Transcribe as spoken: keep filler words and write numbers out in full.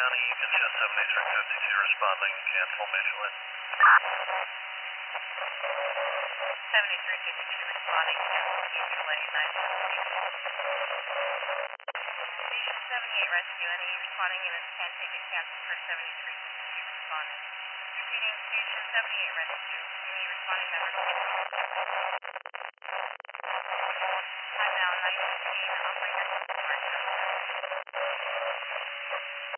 County, you can show seventy-three fifty-two responding, cancel mutually. seventy-three fifty-two responding, cancel mutually, nine fifty. Station seventy-eight Rescue, any responding units can take a cancel for seventy-three fifty-two responding. Repeating, Station seventy-eight Rescue, any responding members can take a cancel. Time now nine fifteen.